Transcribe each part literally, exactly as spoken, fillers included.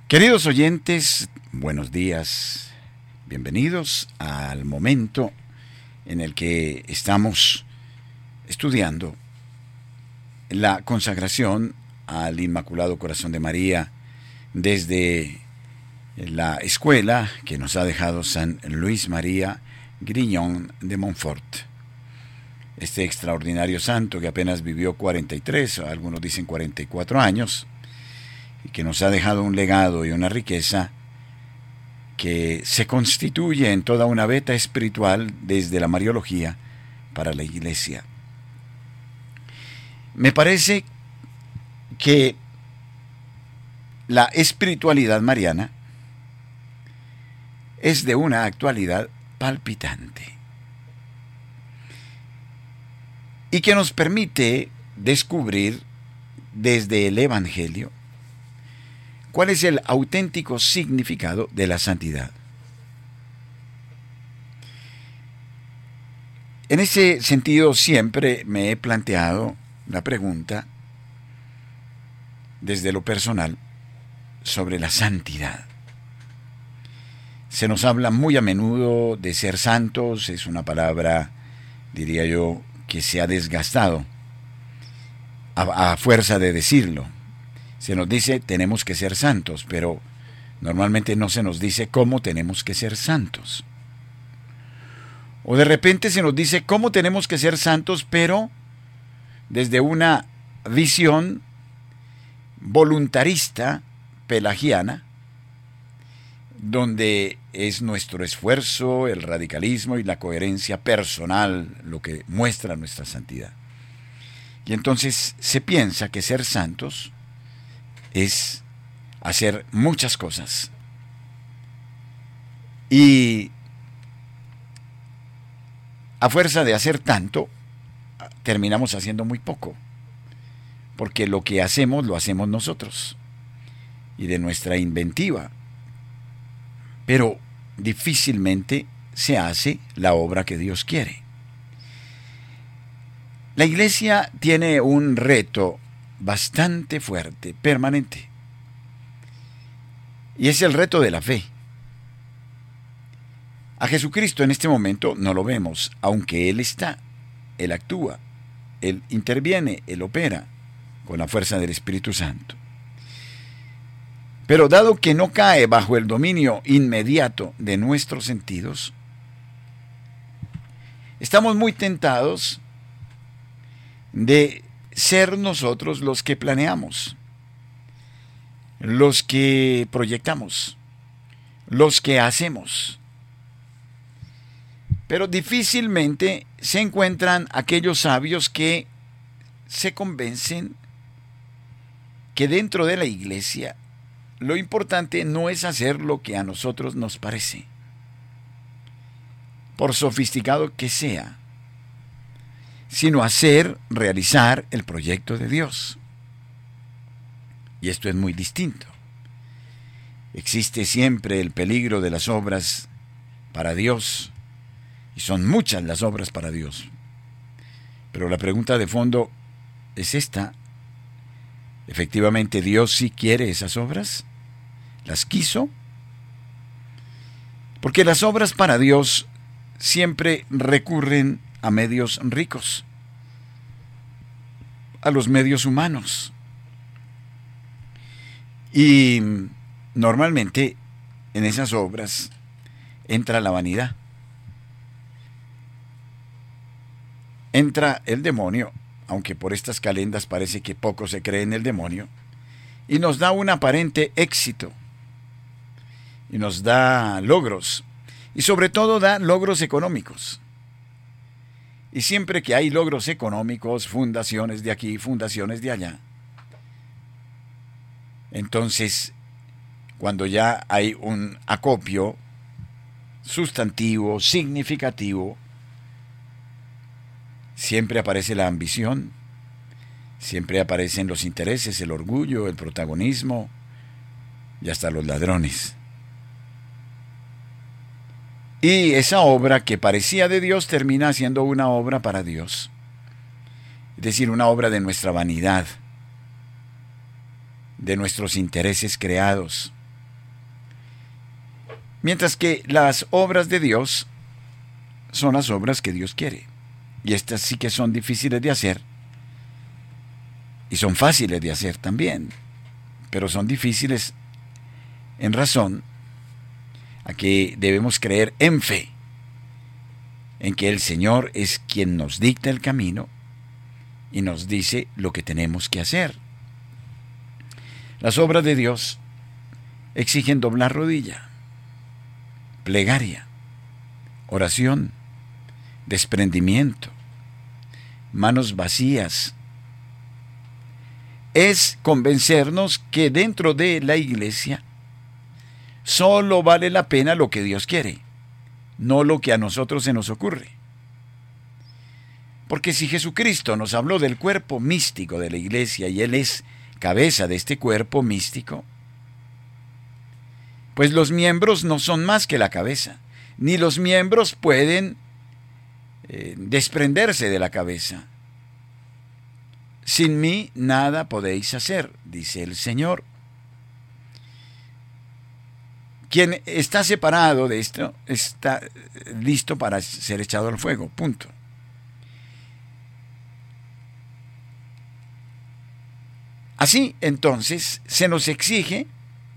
Queridos oyentes, buenos días. Bienvenidos al momento en el que estamos estudiando la consagración al Inmaculado Corazón de María desde la escuela que nos ha dejado San Luis María Grignon de Montfort. Este extraordinario santo que apenas vivió cuarenta y tres, algunos dicen cuarenta y cuatro años, y que nos ha dejado un legado y una riqueza que se constituye en toda una beta espiritual desde la Mariología para la Iglesia. Me parece que la espiritualidad mariana es de una actualidad palpitante y que nos permite descubrir desde el Evangelio cuál es el auténtico significado de la santidad. En ese sentido siempre me he planteado la pregunta desde lo personal sobre la santidad. Se nos habla muy a menudo de ser santos, es una palabra, diría yo, que se ha desgastado a, a fuerza de decirlo. Se nos dice tenemos que ser santos, pero normalmente no se nos dice cómo tenemos que ser santos. O de repente se nos dice cómo tenemos que ser santos, pero desde una visión voluntarista, pelagiana, donde es nuestro esfuerzo, el radicalismo y la coherencia personal lo que muestra nuestra santidad. Y entonces se piensa que ser santos es hacer muchas cosas. Y a fuerza de hacer tanto, terminamos haciendo muy poco. Porque lo que hacemos lo hacemos nosotros. Y de nuestra inventiva. Pero difícilmente se hace la obra que Dios quiere. La Iglesia tiene un reto bastante fuerte, permanente. Y es el reto de la fe. A Jesucristo en este momento no lo vemos, aunque Él está, Él actúa, Él interviene, Él opera con la fuerza del Espíritu Santo. Pero dado que no cae bajo el dominio inmediato de nuestros sentidos, estamos muy tentados de ser nosotros los que planeamos, los que proyectamos, los que hacemos. Pero difícilmente se encuentran aquellos sabios que se convencen que dentro de la Iglesia lo importante no es hacer lo que a nosotros nos parece, por sofisticado que sea, sino hacer, realizar el proyecto de Dios. Y esto es muy distinto. Existe siempre el peligro de las obras para Dios, y son muchas las obras para Dios. Pero la pregunta de fondo es esta: ¿efectivamente Dios sí quiere esas obras? ¿Las quiso? Porque las obras para Dios siempre recurren a medios ricos, a los medios humanos. Y normalmente en esas obras entra la vanidad, entra el demonio, aunque por estas calendas parece que poco se cree en el demonio, y nos da un aparente éxito, y nos da logros, y sobre todo da logros económicos. Y siempre que hay logros económicos, fundaciones de aquí, fundaciones de allá, entonces, cuando ya hay un acopio sustantivo, significativo, siempre aparece la ambición, siempre aparecen los intereses, el orgullo, el protagonismo y hasta los ladrones. Y esa obra que parecía de Dios termina siendo una obra para Dios. Es decir, una obra de nuestra vanidad, de nuestros intereses creados, Mientras que las obras de Dios son las obras que Dios quiere. Y estas sí que son difíciles de hacer. Y son fáciles de hacer también. Pero son difíciles en razón a que debemos creer en fe, en que el Señor es quien nos dicta el camino y nos dice lo que tenemos que hacer. Las obras de Dios exigen doblar rodilla, plegaria, oración, desprendimiento, manos vacías. Es convencernos que dentro de la iglesia solo vale la pena lo que Dios quiere, no lo que a nosotros se nos ocurre. Porque si Jesucristo nos habló del cuerpo místico de la iglesia y Él es cabeza de este cuerpo místico, pues los miembros no son más que la cabeza, ni los miembros pueden eh, desprenderse de la cabeza. Sin mí nada podéis hacer, dice el Señor. Quien está separado de esto está listo para ser echado al fuego, punto. Así, entonces, se nos exige,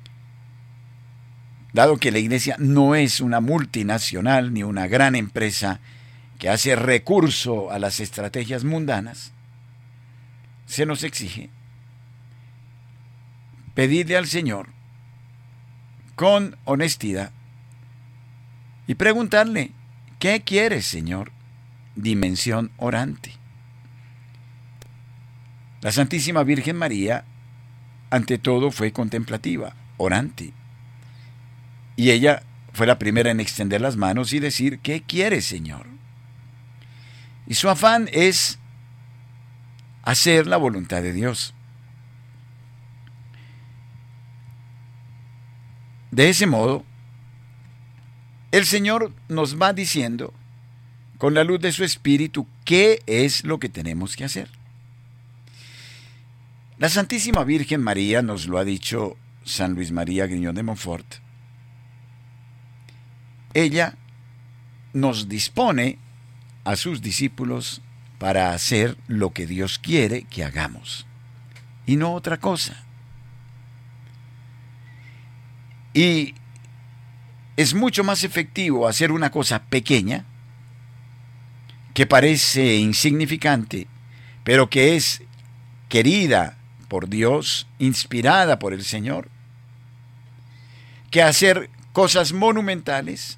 dado que la iglesia no es una multinacional ni una gran empresa que hace recurso a las estrategias mundanas, se nos exige pedirle al Señor con honestidad y preguntarle, ¿qué quieres, Señor? Dimensión orante. La Santísima Virgen María, ante todo, fue contemplativa, orante. Y ella fue la primera en extender las manos y decir, ¿qué quieres, Señor? Y su afán es hacer la voluntad de Dios. De ese modo, el Señor nos va diciendo, con la luz de su Espíritu, qué es lo que tenemos que hacer. La Santísima Virgen María nos lo ha dicho San Luis María Griñón de Montfort. Ella nos dispone a sus discípulos para hacer lo que Dios quiere que hagamos, y no otra cosa. Y es mucho más efectivo hacer una cosa pequeña, que parece insignificante, pero que es querida por Dios, inspirada por el Señor, que hacer cosas monumentales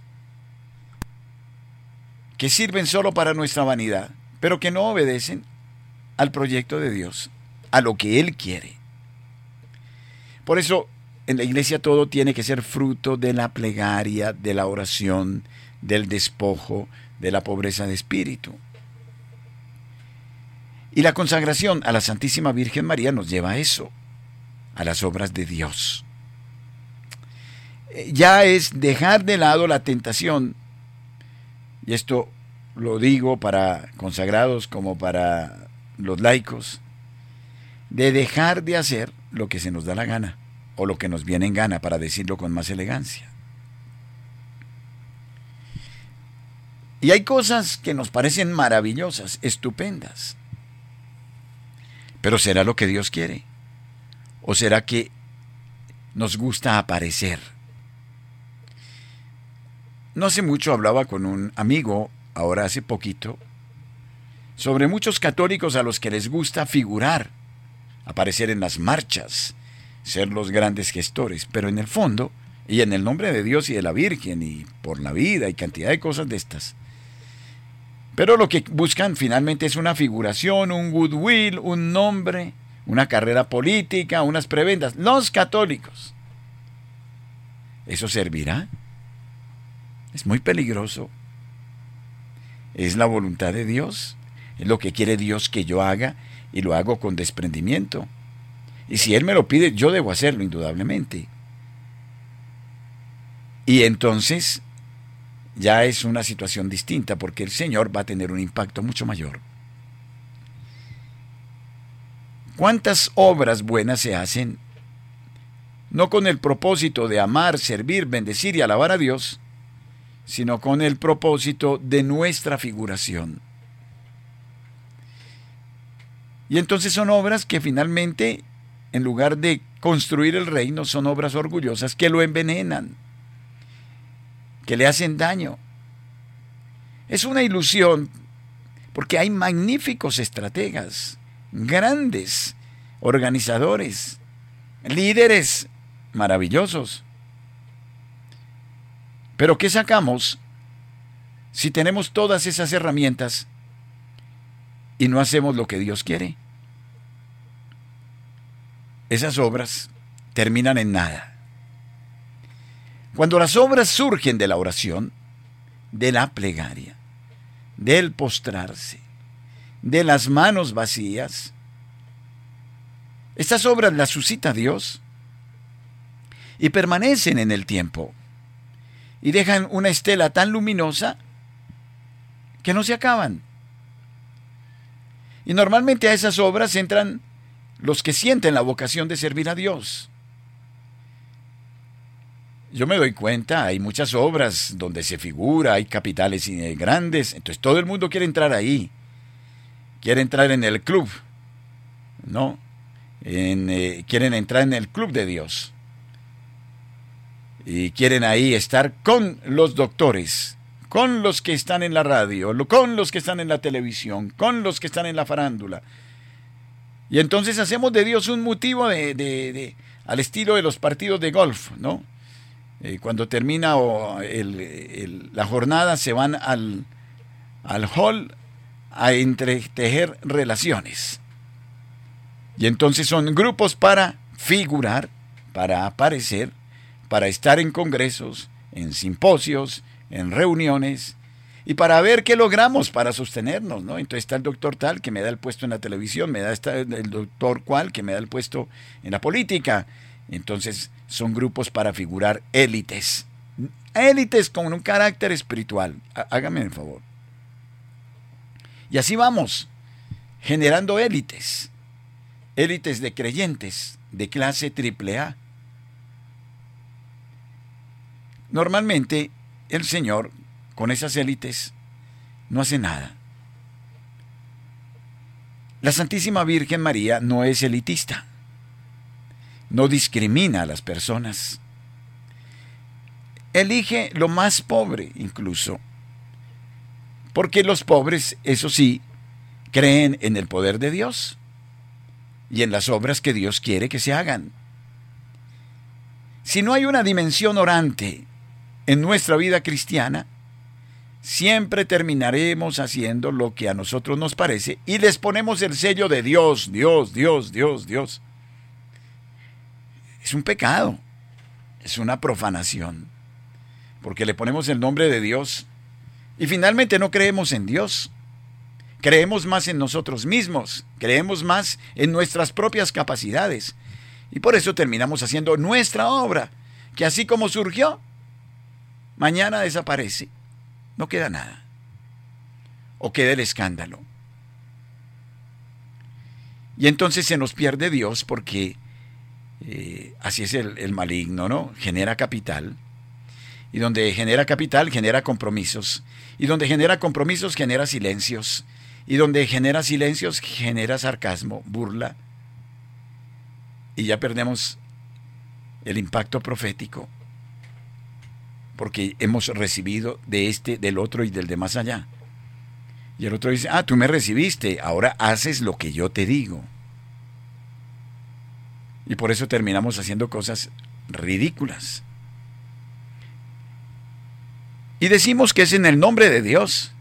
que sirven solo para nuestra vanidad, pero que no obedecen al proyecto de Dios, a lo que Él quiere. Por eso, en la iglesia todo tiene que ser fruto de la plegaria, de la oración, del despojo, de la pobreza de espíritu. Y la consagración a la Santísima Virgen María nos lleva a eso, a las obras de Dios. Ya es dejar de lado la tentación, y esto lo digo para consagrados como para los laicos, de dejar de hacer lo que se nos da la gana, o lo que nos viene en gana, para decirlo con más elegancia. Y hay cosas que nos parecen maravillosas, estupendas. Pero ¿será lo que Dios quiere? ¿O será que nos gusta aparecer? No hace mucho hablaba con un amigo, ahora hace poquito, sobre muchos católicos a los que les gusta figurar, aparecer en las marchas, ser los grandes gestores, pero en el fondo, y en el nombre de Dios y de la Virgen, y por la vida, y cantidad de cosas de estas, pero lo que buscan finalmente es una figuración, un goodwill, un nombre, una carrera política, unas prebendas. Los católicos. ¿Eso servirá? Es muy peligroso. ¿Es la voluntad de Dios? ¿Es lo que quiere Dios que yo haga? Y lo hago con desprendimiento. Y si Él me lo pide, yo debo hacerlo, indudablemente. Y entonces ya es una situación distinta, porque el Señor va a tener un impacto mucho mayor. ¿Cuántas obras buenas se hacen no con el propósito de amar, servir, bendecir y alabar a Dios, sino con el propósito de nuestra figuración. Y entonces son obras que finalmente, en lugar de construir el reino, son obras orgullosas que lo envenenan, que le hacen daño. Es una ilusión, porque hay magníficos estrategas, grandes organizadores, líderes maravillosos. Pero ¿qué sacamos si tenemos todas esas herramientas y no hacemos lo que Dios quiere? Esas obras terminan en nada. Cuando las obras surgen de la oración, de la plegaria, del postrarse, de las manos vacías, estas obras las suscita Dios y permanecen en el tiempo y dejan una estela tan luminosa que no se acaban. Y normalmente a esas obras entran los que sienten la vocación de servir a Dios. Yo me doy cuenta, hay muchas obras donde se figura, hay capitales grandes, entonces todo el mundo quiere entrar ahí, quiere entrar en el club, ¿no? En, eh, quieren entrar en el club de Dios. Y quieren ahí estar con los doctores, con los que están en la radio, con los que están en la televisión, con los que están en la farándula. Y entonces hacemos de Dios un motivo de, de, de, al estilo de los partidos de golf, ¿no? Eh, cuando termina oh, el, el, la jornada se van al, al hall a entretejer relaciones. Y entonces son grupos para figurar, para aparecer, para estar en congresos, en simposios, en reuniones, y para ver qué logramos para sostenernos, ¿no? Entonces está el doctor tal que me da el puesto en la televisión, me da esta, el doctor cual que me da el puesto en la política. Entonces son grupos para figurar élites, élites con un carácter espiritual. Hágame el favor. Y así vamos, generando élites, élites de creyentes de clase triple A. Normalmente el Señor con esas élites no hace nada. La Santísima Virgen María no es elitista, no discrimina a las personas, elige lo más pobre incluso, porque los pobres, eso sí, creen en el poder de Dios y en las obras que Dios quiere que se hagan. Si no hay una dimensión orante en nuestra vida cristiana, siempre terminaremos haciendo lo que a nosotros nos parece y les ponemos el sello de Dios, Dios, Dios, Dios, Dios. Es un pecado, es una profanación, porque le ponemos el nombre de Dios y finalmente no creemos en Dios. Creemos más en nosotros mismos, creemos más en nuestras propias capacidades y por eso terminamos haciendo nuestra obra, que así como surgió, mañana desaparece. No queda nada. O queda el escándalo. Y entonces se nos pierde Dios porque eh, así es el, el maligno, ¿no? Genera capital. Y donde genera capital, genera compromisos. Y donde genera compromisos, genera silencios. Y donde genera silencios, genera sarcasmo, burla. Y ya perdemos el impacto profético, porque hemos recibido de este, del otro y del de más allá. Y el otro dice, ah, tú me recibiste, ahora haces lo que yo te digo. Y por eso terminamos haciendo cosas ridículas. Y decimos que es en el nombre de Dios.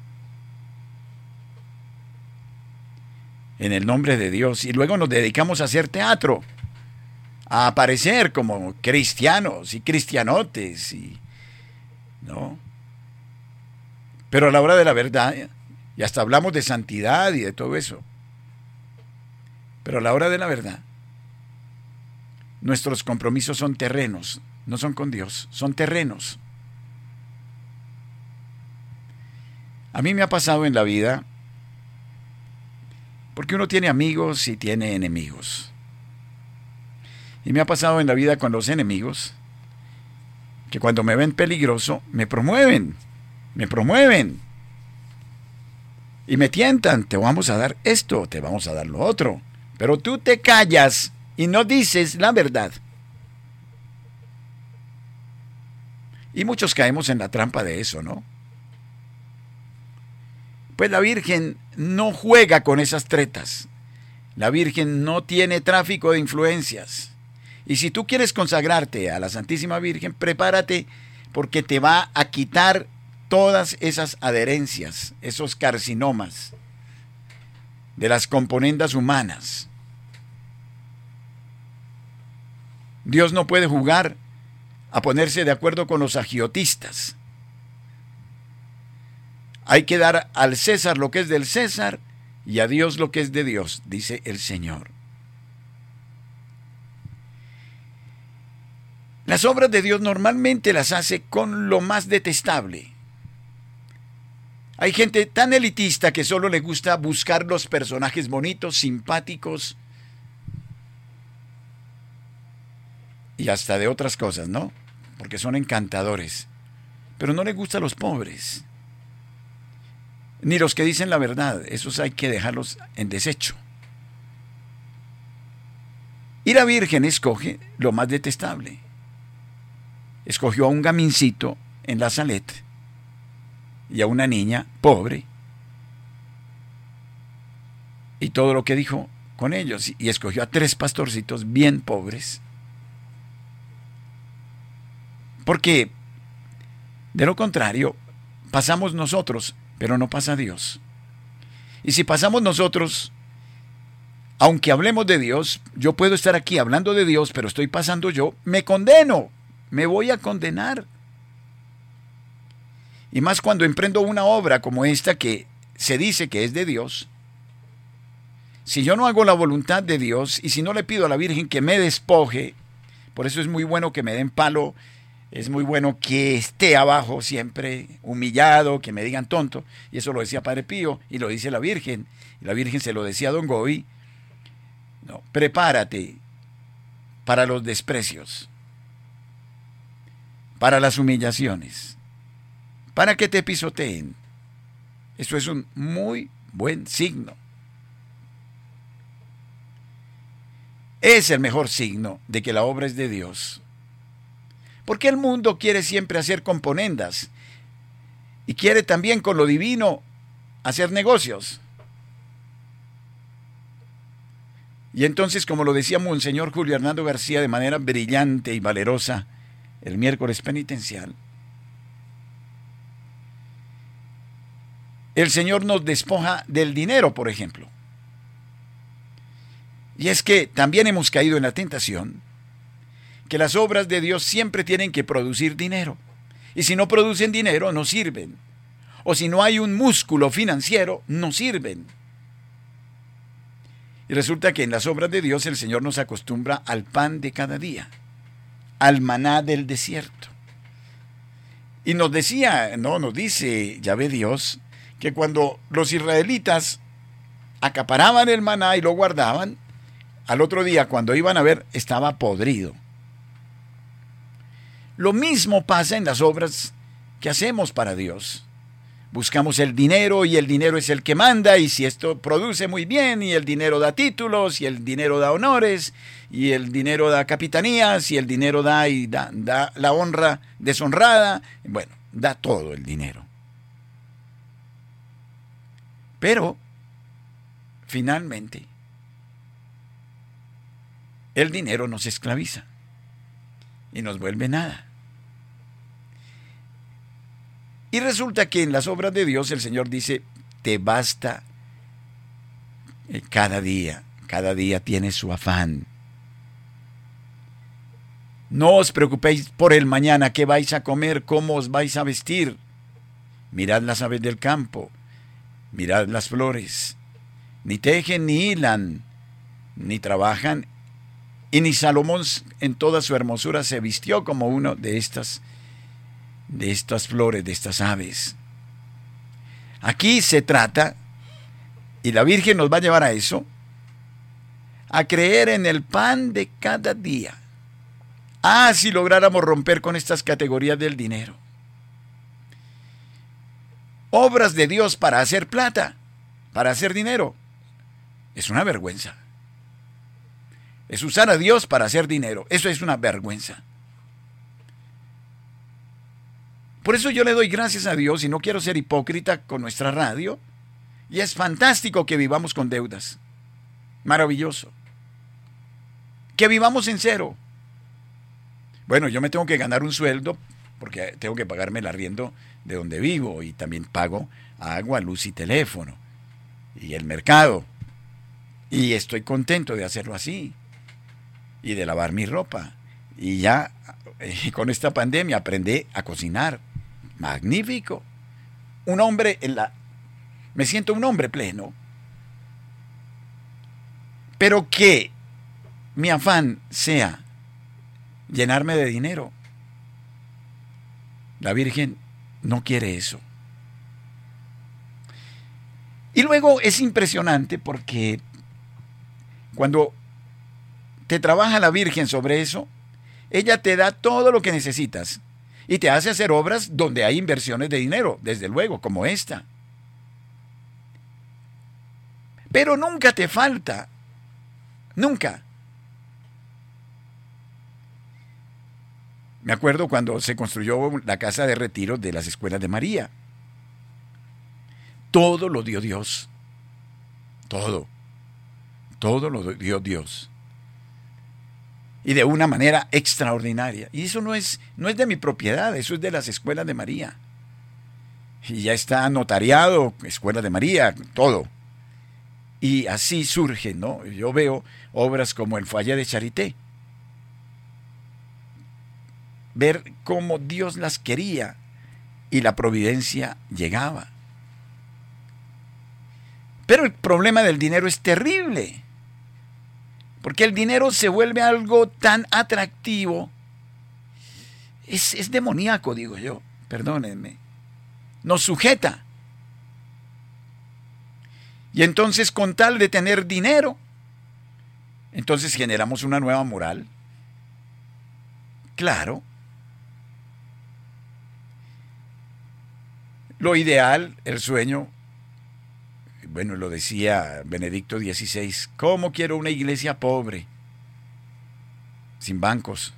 En el nombre de Dios. Y luego nos dedicamos a hacer teatro, a aparecer como cristianos y cristianotes y ¿no? Pero a la hora de la verdad, y hasta hablamos de santidad y de todo eso, pero a la hora de la verdad, nuestros compromisos son terrenos, no son con Dios, son terrenos. A mí me ha pasado en la vida, porque uno tiene amigos y tiene enemigos. Y me ha pasado en la vida con los enemigos, que cuando me ven peligroso, me promueven, me promueven. Y me tientan, te vamos a dar esto, te vamos a dar lo otro. Pero tú te callas y no dices la verdad. Y muchos caemos en la trampa de eso, ¿no? Pues la Virgen no juega con esas tretas. La Virgen no tiene tráfico de influencias. Y si tú quieres consagrarte a la Santísima Virgen, prepárate porque te va a quitar todas esas adherencias, esos carcinomas de las componendas humanas. Dios no puede jugar a ponerse de acuerdo con los agiotistas. Hay que dar al César lo que es del César y a Dios lo que es de Dios, dice el Señor. Las obras de Dios normalmente las hace con lo más detestable. Hay gente tan elitista que solo le gusta buscar los personajes bonitos, simpáticos y hasta de otras cosas, ¿no? Porque son encantadores. Pero no le gustan los pobres, ni los que dicen la verdad. Esos hay que dejarlos en desecho. Y la Virgen escoge lo más detestable. Escogió a un gamincito en la Salet y a una niña pobre, y todo lo que dijo con ellos, y escogió a tres pastorcitos bien pobres, porque de lo contrario pasamos nosotros, pero no pasa Dios. Y si pasamos nosotros, aunque hablemos de Dios, yo puedo estar aquí hablando de Dios, pero estoy pasando yo, me condeno, me voy a condenar. Y más cuando emprendo una obra como esta que se dice que es de Dios. Si yo no hago la voluntad de Dios y si no le pido a la Virgen que me despoje, por eso es muy bueno que me den palo, es muy bueno que esté abajo siempre, humillado, que me digan tonto, y eso lo decía Padre Pío y lo dice la Virgen, y la Virgen se lo decía a Don Goy. No, prepárate para los desprecios, para las humillaciones, para que te pisoteen. Eso es un muy buen signo. Es el mejor signo de que la obra es de Dios. Porque el mundo quiere siempre hacer componendas y quiere también con lo divino hacer negocios. Y entonces, como lo decía Monseñor Julio Hernando García de manera brillante y valerosa el miércoles penitencial, el Señor nos despoja del dinero, por ejemplo. Y es que también hemos caído en la tentación que las obras de Dios siempre tienen que producir dinero. Y si no producen dinero, no sirven. O si no hay un músculo financiero, no sirven. Y resulta que en las obras de Dios el Señor nos acostumbra al pan de cada día, al maná del desierto. Y nos decía, no, nos dice Yahvé Dios, que cuando los israelitas acaparaban el maná y lo guardaban, al otro día cuando iban a ver estaba podrido. Lo mismo pasa en las obras que hacemos para Dios. Buscamos el dinero y el dinero es el que manda, y si esto produce muy bien y el dinero da títulos y el dinero da honores y el dinero da capitanías y el dinero da y da, da la honra deshonrada, bueno, da todo el dinero. Pero finalmente el dinero nos esclaviza y nos vuelve nada. Y resulta que en las obras de Dios el Señor dice, te basta cada día, cada día tiene su afán. No os preocupéis por el mañana, qué vais a comer, cómo os vais a vestir. Mirad las aves del campo, mirad las flores, ni tejen ni hilan, ni trabajan, y ni Salomón en toda su hermosura se vistió como uno de estas de estas flores, de estas aves. Aquí se trata, y la Virgen nos va a llevar a eso, a creer en el pan de cada día. Ah, si lográramos romper con estas categorías del dinero. Obras de Dios para hacer plata, para hacer dinero. Es una vergüenza. Es usar a Dios para hacer dinero. Eso es una vergüenza. Por eso yo le doy gracias a Dios y no quiero ser hipócrita con nuestra radio. Y es fantástico que vivamos con deudas. Maravilloso. Que vivamos en cero. Bueno, yo me tengo que ganar un sueldo porque tengo que pagarme el arriendo de donde vivo y también pago agua, luz y teléfono y el mercado. Y estoy contento de hacerlo así y de lavar mi ropa. Y ya eh, con esta pandemia aprendí a cocinar. Magnífico. Un hombre en la... Me siento un hombre pleno. Pero que mi afán sea llenarme de dinero. La Virgen no quiere eso. Y luego es impresionante porque cuando te trabaja la Virgen sobre eso, ella te da todo lo que necesitas y te hace hacer obras donde hay inversiones de dinero, desde luego, como esta. Pero nunca te falta, nunca. Me acuerdo cuando se construyó la casa de retiro de las escuelas de María. Todo lo dio Dios. Todo. Todo lo dio Dios. Y de una manera extraordinaria. Y eso no es, no es de mi propiedad, eso es de las escuelas de María. Y ya está notariado, escuela de María, todo. Y así surge, ¿no? Yo veo obras como el Foyer de Charité. Ver cómo Dios las quería y la providencia llegaba. Pero el problema del dinero es terrible, porque el dinero se vuelve algo tan atractivo, es, es demoníaco, digo yo, perdónenme, nos sujeta. Y entonces, con tal de tener dinero, entonces generamos una nueva moral. Claro. Lo ideal, el sueño, bueno, lo decía Benedicto dieciséis, ¿cómo quiero una iglesia pobre? Sin bancos.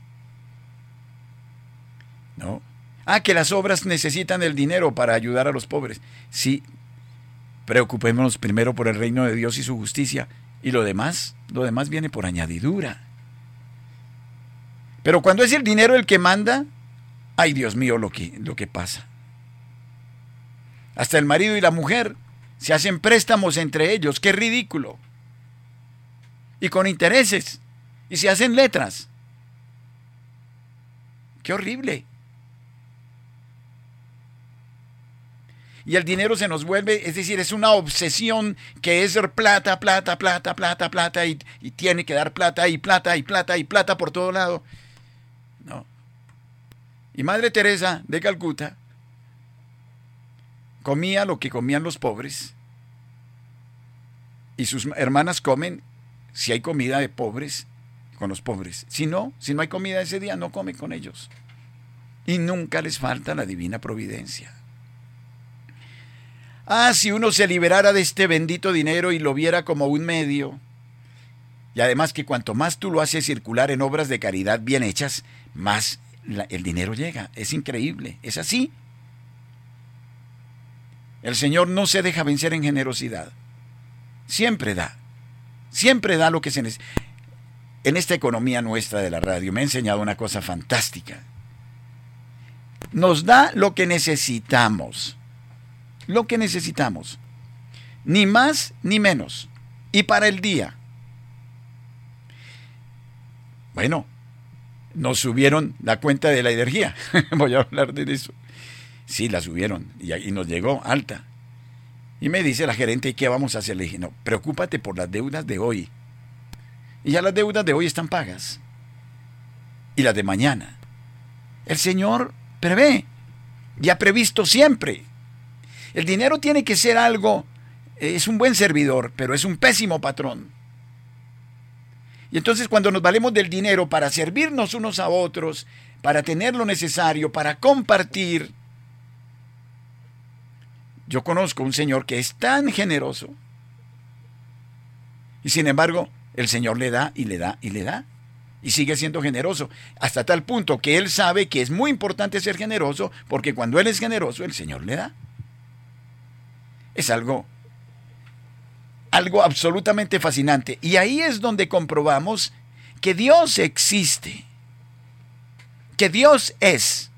¿No? Ah, que las obras necesitan el dinero para ayudar a los pobres. Sí, preocupémonos primero por el reino de Dios y su justicia, y lo demás, lo demás viene por añadidura. Pero cuando es el dinero el que manda, ay Dios mío, lo que, lo que pasa. Hasta el marido y la mujer se hacen préstamos entre ellos, qué ridículo. Y con intereses, y se hacen letras. Qué horrible. Y el dinero se nos vuelve, es decir, es una obsesión que es plata, plata, plata, plata, plata, y, y tiene que dar plata, y plata, y plata, y plata por todo lado. No. Y Madre Teresa de Calcuta comía lo que comían los pobres, y sus hermanas comen, si hay comida de pobres, con los pobres. Si no, si no hay comida ese día, no come con ellos. Y nunca les falta la divina providencia. Ah, si uno se liberara de este bendito dinero y lo viera como un medio, y además que cuanto más tú lo haces circular en obras de caridad bien hechas, más la, el dinero llega. Es increíble, es así. El Señor no se deja vencer en generosidad. Siempre da. Siempre da lo que se necesita. En esta economía nuestra de la radio me ha enseñado una cosa fantástica. Nos da lo que necesitamos. Lo que necesitamos. Ni más ni menos. Y para el día. Bueno, nos subieron la cuenta de la energía. Voy a hablar de eso. Sí, la subieron y, y nos llegó alta. Y me dice la gerente, ¿y qué vamos a hacer? Le dije, no, preocúpate por las deudas de hoy. Y ya las deudas de hoy están pagas. Y las de mañana. El Señor prevé. Y ha previsto siempre. El dinero tiene que ser algo, es un buen servidor, pero es un pésimo patrón. Y entonces cuando nos valemos del dinero para servirnos unos a otros, para tener lo necesario, para compartir. Yo conozco un señor que es tan generoso y sin embargo el Señor le da y le da y le da y sigue siendo generoso hasta tal punto que él sabe que es muy importante ser generoso porque cuando él es generoso el Señor le da. Es algo, algo absolutamente fascinante y ahí es donde comprobamos que Dios existe, que Dios es,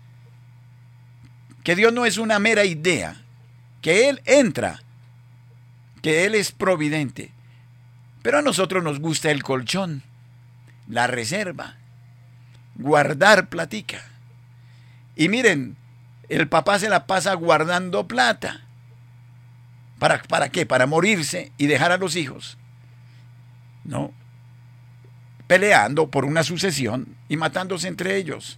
que Dios no es una mera idea, que Él entra, que Él es providente. Pero a nosotros nos gusta el colchón, la reserva, guardar platica. Y miren, el papá se la pasa guardando plata. ¿Para, para qué? Para morirse y dejar a los hijos. No. Peleando por una sucesión y matándose entre ellos.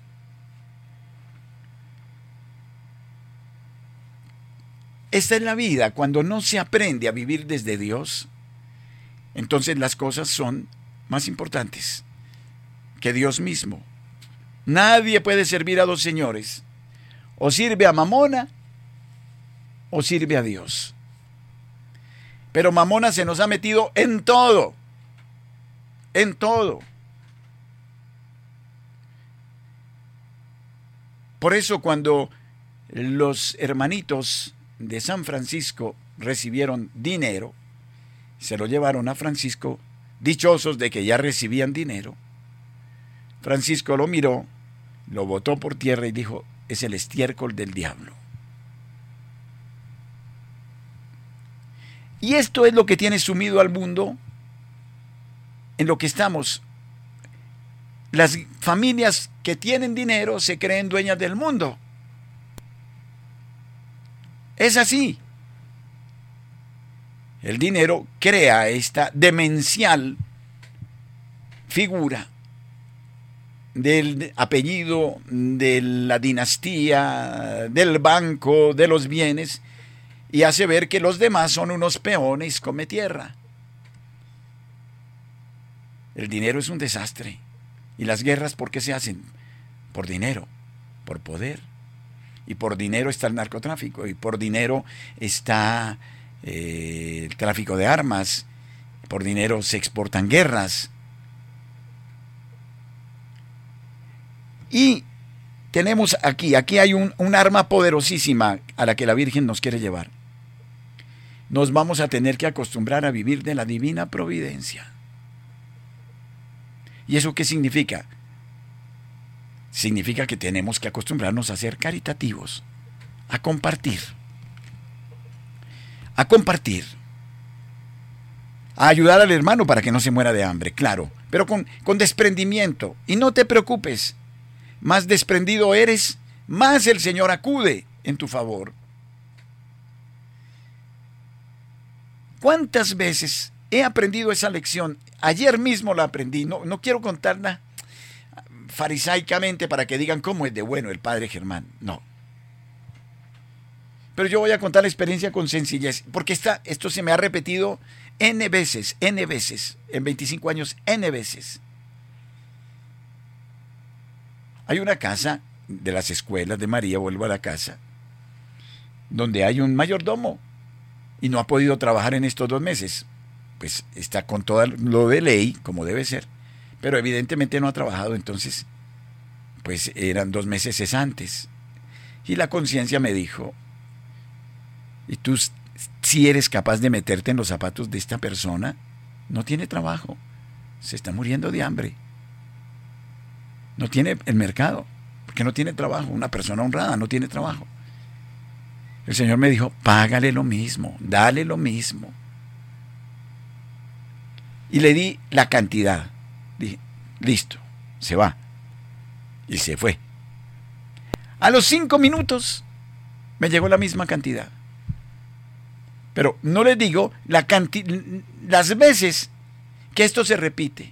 Esta es la vida. Cuando no se aprende a vivir desde Dios, entonces las cosas son más importantes que Dios mismo. Nadie puede servir a dos señores. O sirve a Mamona o sirve a Dios. Pero Mamona se nos ha metido en todo. En todo. Por eso cuando los hermanitos de San Francisco recibieron dinero, se lo llevaron a Francisco, dichosos de que ya recibían dinero. Francisco lo miró, lo botó por tierra y dijo, es el estiércol del diablo. Y esto es lo que tiene sumido al mundo en lo que estamos. Las familias que tienen dinero se creen dueñas del mundo. Es así. El dinero crea esta demencial figura del apellido, de la dinastía, del banco, de los bienes, y hace ver que los demás son unos peones come tierra. El dinero es un desastre. ¿Y las guerras por qué se hacen? Por dinero, por poder. Y por dinero está el narcotráfico, y por dinero está eh, el tráfico de armas, por dinero se exportan guerras. Y tenemos aquí, aquí hay un, un arma poderosísima a la que la Virgen nos quiere llevar. Nos vamos a tener que acostumbrar a vivir de la divina providencia. ¿Y eso qué significa? Significa que tenemos que acostumbrarnos a ser caritativos, a compartir, a compartir, a ayudar al hermano para que no se muera de hambre, claro, pero con, con desprendimiento. Y no te preocupes, más desprendido eres, más el Señor acude en tu favor. ¿Cuántas veces he aprendido esa lección? Ayer mismo la aprendí, no, no quiero contarla farisaicamente para que digan cómo es de bueno el padre Germán, no. Pero yo voy a contar la experiencia con sencillez, porque esta, esto se me ha repetido N veces, N veces, en veinticinco años, N veces. Hay una casa de las escuelas de María, vuelvo a la casa, donde hay un mayordomo y no ha podido trabajar en estos dos meses. Pues está con todo lo de ley, como debe ser, pero evidentemente no ha trabajado, entonces, pues eran dos meses cesantes. Y la conciencia me dijo, ¿y tú si eres capaz de meterte en los zapatos de esta persona? No tiene trabajo, se está muriendo de hambre. No tiene el mercado, porque no tiene trabajo. Una persona honrada no tiene trabajo. El Señor me dijo, págale lo mismo, dale lo mismo. Y le di la cantidad. Dije, listo, se va. Y se fue. A los cinco minutos me llegó la misma cantidad. Pero no les digo la canti- las veces que esto se repite.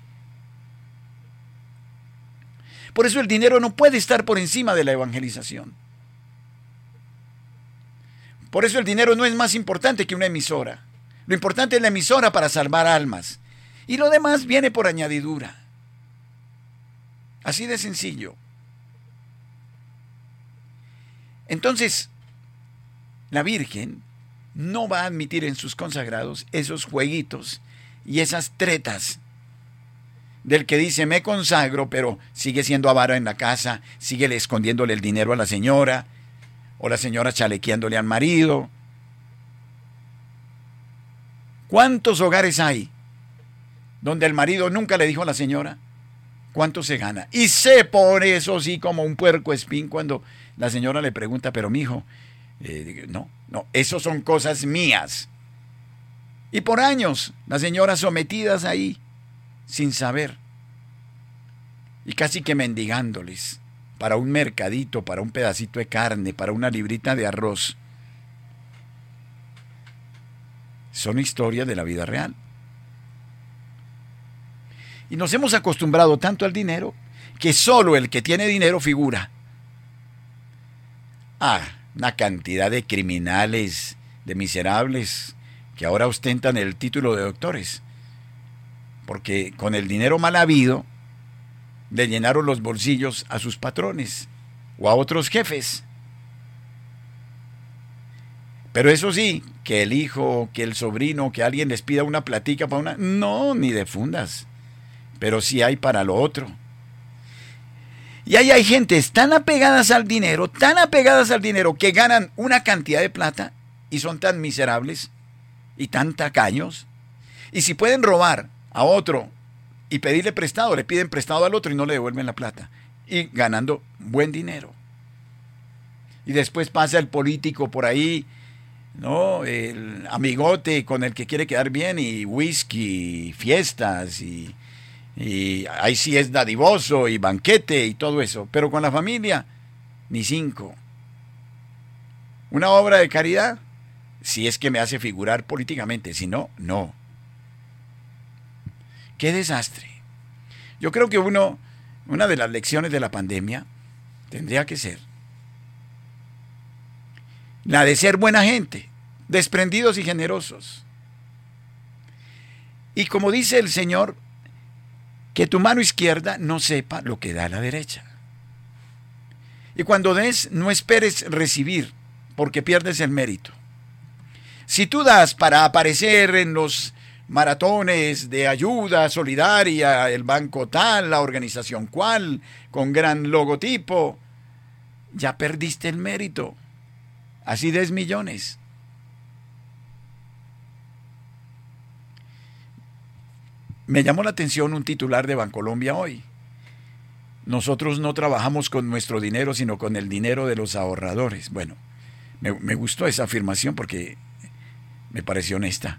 Por eso el dinero no puede estar por encima de la evangelización. Por eso el dinero no es más importante que una emisora. Lo importante es la emisora para salvar almas. Y lo demás viene por añadidura. Así de sencillo. Entonces, la Virgen no va a admitir en sus consagrados esos jueguitos y esas tretas del que dice me consagro, pero sigue siendo avaro en la casa, sigue escondiéndole el dinero a la señora, o la señora chalequeándole al marido. ¿Cuántos hogares hay donde el marido nunca le dijo a la señora cuánto se gana? Y se pone eso sí como un puerco espín cuando la señora le pregunta, pero mijo, eh, no, no, eso son cosas mías. Y por años las señoras sometidas ahí, sin saber, y casi que mendigándoles para un mercadito, para un pedacito de carne, para una librita de arroz. Son historias de la vida real. Y nos hemos acostumbrado tanto al dinero que solo el que tiene dinero figura. Ah, una cantidad de criminales, de miserables, que ahora ostentan el título de doctores. Porque con el dinero mal habido, le llenaron los bolsillos a sus patrones o a otros jefes. Pero eso sí, que el hijo, que el sobrino, que alguien les pida una platica para una... No, ni de fundas. Pero sí hay para lo otro. Y ahí hay gentes tan apegadas al dinero, tan apegadas al dinero, que ganan una cantidad de plata y son tan miserables y tan tacaños. Y si pueden robar a otro y pedirle prestado, le piden prestado al otro y no le devuelven la plata. Y ganando buen dinero. Y después pasa el político por ahí, ¿no? El amigote con el que quiere quedar bien, y whisky, fiestas, y, y ahí sí es dadivoso, y banquete, y todo eso. Pero con la familia, ni cinco. Una obra de caridad, si es que me hace figurar políticamente, si no, no. ¡Qué desastre! Yo creo que uno, una de las lecciones de la pandemia tendría que ser la de ser buena gente, desprendidos y generosos. Y como dice el Señor, que tu mano izquierda no sepa lo que da la derecha. Y cuando des, no esperes recibir, porque pierdes el mérito. Si tú das para aparecer en los maratones de ayuda solidaria, el banco tal, la organización cual, con gran logotipo, ya perdiste el mérito. Así des millones. Me llamó la atención un titular de Bancolombia hoy. Nosotros no trabajamos con nuestro dinero, sino con el dinero de los ahorradores. Bueno, me, me gustó esa afirmación porque me pareció honesta.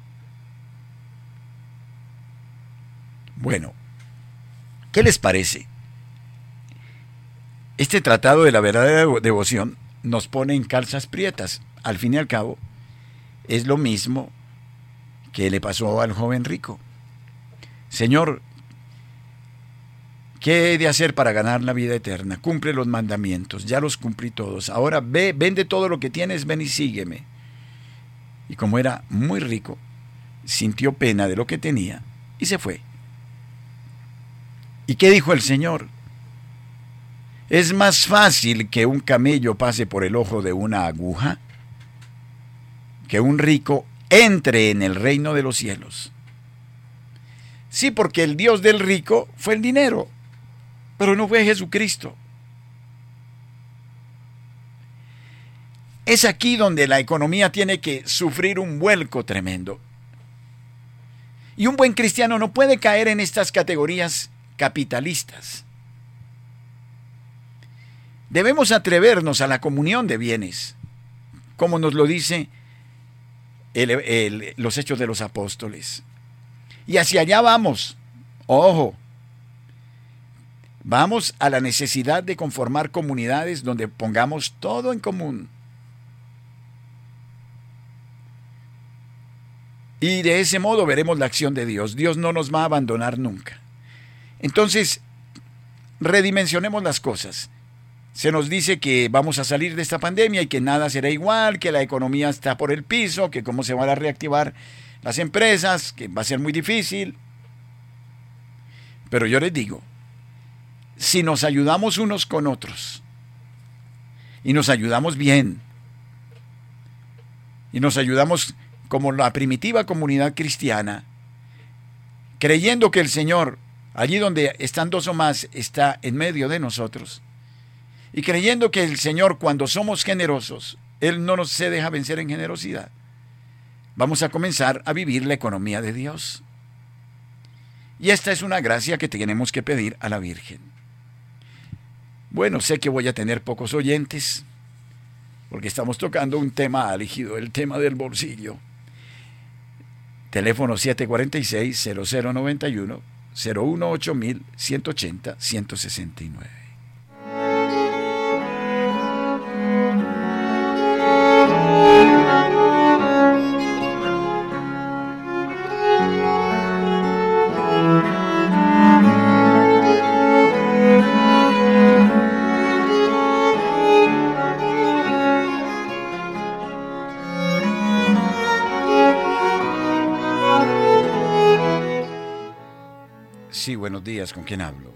Bueno, ¿qué les parece? Este tratado de la verdadera devoción nos pone en calzas prietas. Al fin y al cabo, es lo mismo que le pasó al joven rico. Señor, ¿qué he de hacer para ganar la vida eterna? Cumple los mandamientos, ya los cumplí todos. Ahora ve, vende todo lo que tienes, ven y sígueme. Y como era muy rico, sintió pena de lo que tenía y se fue. ¿Y qué dijo el Señor? Es más fácil que un camello pase por el ojo de una aguja que un rico entre en el reino de los cielos. Sí, porque el Dios del rico fue el dinero, pero no fue Jesucristo. Es aquí donde la economía tiene que sufrir un vuelco tremendo. Y un buen cristiano no puede caer en estas categorías capitalistas. Debemos atrevernos a la comunión de bienes, como nos lo dice el, el, los Hechos de los Apóstoles. Y hacia allá vamos. Ojo, vamos a la necesidad de conformar comunidades donde pongamos todo en común. Y de ese modo veremos la acción de Dios. Dios no nos va a abandonar nunca. Entonces, redimensionemos las cosas. Se nos dice que vamos a salir de esta pandemia y que nada será igual, que la economía está por el piso, que cómo se van a reactivar las empresas, que va a ser muy difícil. Pero yo les digo, si nos ayudamos unos con otros, y nos ayudamos bien, y nos ayudamos como la primitiva comunidad cristiana, creyendo que el Señor, allí donde están dos o más, está en medio de nosotros, y creyendo que el Señor, cuando somos generosos, Él no nos se deja vencer en generosidad, vamos a comenzar a vivir la economía de Dios. Y esta es una gracia que tenemos que pedir a la Virgen. Bueno, sé que voy a tener pocos oyentes, porque estamos tocando un tema álgido, el tema del bolsillo. Teléfono siete cuatro seis, cero cero nueve uno, cero uno ocho mil, ciento ochenta, ciento sesenta y nueve. Sí, buenos días. ¿Con quién hablo?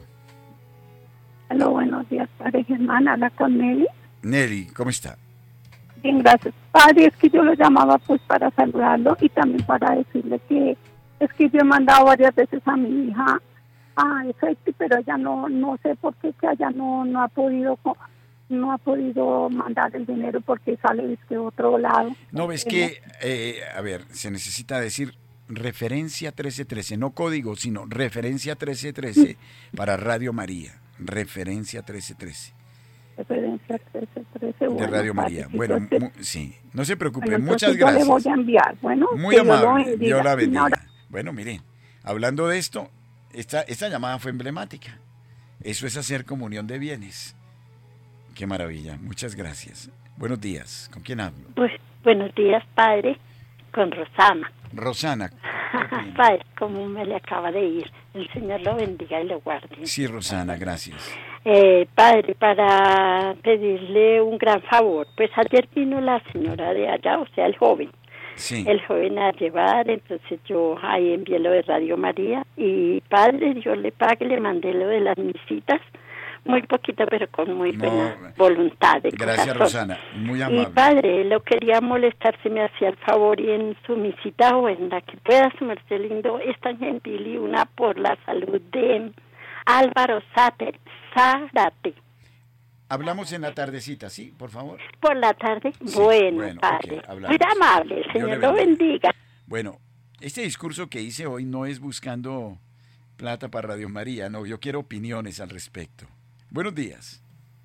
Hola, buenos días, padre Germán. Habla con Nelly. Nelly, ¿cómo está? Bien, gracias. Padre, es que yo lo llamaba pues para saludarlo y también para decirle que es que yo he mandado varias veces a mi hija a Efecti, pero ella no no sé por qué que ella no no ha podido no ha podido mandar el dinero porque sale de otro lado. No, ves que, eh, a ver, se necesita decir referencia trece trece, no código, sino referencia trece trece para Radio María. Referencia trece trece. Referencia trece trece. De Bueno, Radio María. padre, Bueno, entonces, mu- sí, no se preocupe, bueno, muchas entonces gracias. yo le voy a enviar, bueno. Muy que Dios lo amable, bendiga. Dios la bendiga. Ahora, Bueno, mire, hablando de esto, esta, esta llamada fue emblemática. Eso es hacer comunión de bienes. Qué maravilla, muchas gracias. Buenos días, ¿con quién hablo? Pues, buenos días, padre, con Rosana. Rosana. Padre, como me le acaba de ir, el Señor lo bendiga y lo guarde. Sí, Rosana, gracias. Eh, padre, para pedirle un gran favor, pues ayer vino la señora de allá, o sea, el joven. Sí. El joven a llevar, entonces yo ahí envié lo de Radio María y padre, Dios le pague, le mandé lo de las misitas, muy poquito, pero con muy No, buena voluntad. De gracias, corazón. Rosana, muy amable. Y padre, lo quería molestar si me hacía el favor y en su misita o en la que pueda su merced lindo, es tan gentil y una por la salud de Álvaro Sáter, Zárate. Hablamos en la tardecita, ¿sí? Por favor. Por la tarde, Sí, bueno, bueno, padre, ok, hablamos. muy amable, el Dios Señor le lo bendiga. Bueno, este discurso que hice hoy no es buscando plata para Radio María, no, yo quiero opiniones al respecto. Buenos días.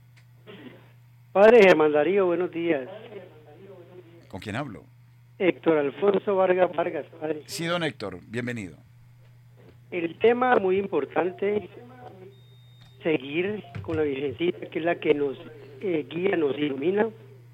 Padre Germán Darío, buenos días. ¿Con quién hablo? Héctor Alfonso Vargas Vargas, padre. Sí, don Héctor, bienvenido. El tema muy importante, seguir con la Virgencita, que es la que nos eh, guía, nos ilumina.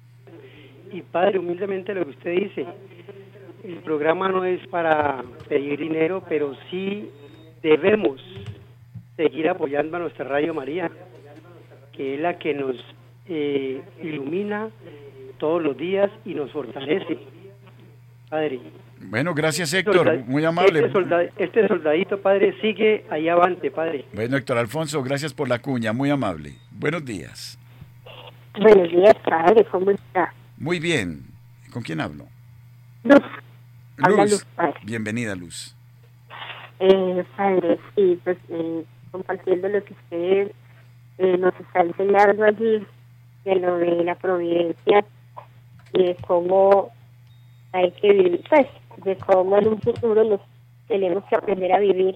Y padre, humildemente lo que usted dice, el programa no es para pedir dinero, pero sí debemos seguir apoyando a nuestra Radio María, que es la que nos eh, ilumina todos los días y nos fortalece, padre. Bueno, gracias Héctor, Soldad- muy amable. Este, solda- este soldadito, padre, sigue ahí avante, padre. Bueno, Héctor Alfonso, gracias por la cuña, muy amable. Buenos días. Buenos días, padre, ¿cómo está? Muy bien. ¿Con quién hablo? Luz, habla Luz, padre. Bienvenida, Luz. Eh, padre, sí, pues eh, compartiendo lo que usted eh, nos está enseñando allí, de lo de la providencia y de cómo hay que vivir, pues, de cómo en un futuro nos tenemos que aprender a vivir.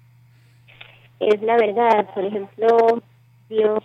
Es la verdad, por ejemplo, Dios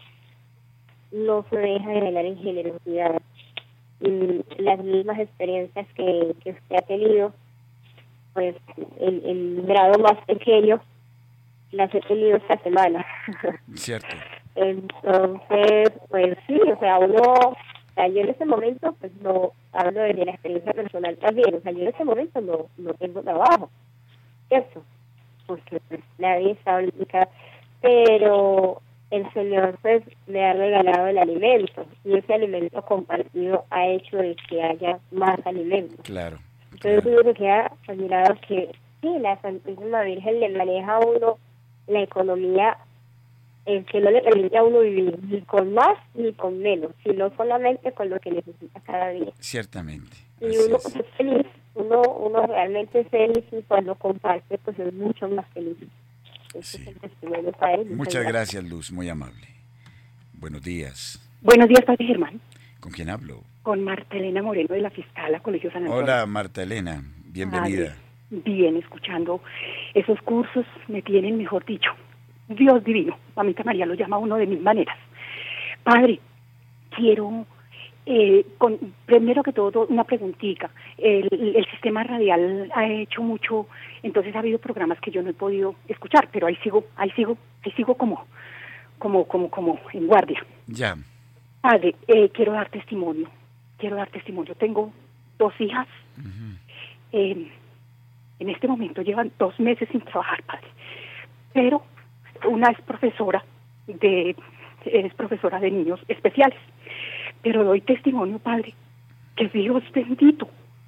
no se deja de regalar en generosidad. Y las mismas experiencias que, que usted ha tenido, pues el, el grado más pequeño las he tenido esta semana. Cierto. Entonces, pues sí, o sea, uno, o sea, yo en ese momento, pues no, hablo de la experiencia personal también, o sea, yo en ese momento no, no tengo trabajo, ¿cierto? Porque pues nadie sabe explicar, pero el Señor pues me ha regalado el alimento y ese alimento compartido ha hecho de que haya más alimento. Claro. Entonces claro. uno se queda admirado que sí, la Santísima Virgen le maneja a uno la economía eh, que no le permite a uno vivir ni con más ni con menos, sino solamente con lo que necesita cada día. Ciertamente. Y así uno es. pues, es feliz, uno, uno realmente es feliz y cuando comparte pues es mucho más feliz. Ese Sí. es el testimonio para él. Muchas gracias, Luz, muy amable. Buenos días. Buenos días, Padre Germán. ¿Con quién hablo? Con Marta Elena Moreno de la Fiscala, Colegio San Antonio. Hola, Marta Elena, bienvenida. Padre, bien, escuchando esos cursos me tienen, mejor dicho, Dios divino. Mamita María lo llama uno de mis maneras. Padre, quiero, eh, con, primero que todo, una preguntita. El, el sistema radial ha hecho mucho, entonces ha habido programas que yo no he podido escuchar, pero ahí sigo, ahí sigo, ahí sigo como, como, como, como en guardia. Ya. Padre, eh, quiero dar testimonio, quiero dar testimonio. Tengo dos hijas, Uh-huh. eh, en este momento llevan dos meses sin trabajar, padre. Pero una es profesora de, es profesora de niños especiales. Pero doy testimonio, padre, que Dios bendito.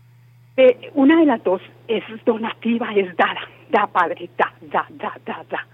Eh, una de las dos es donativa, es dada, da, padre, da, da, da, da, da.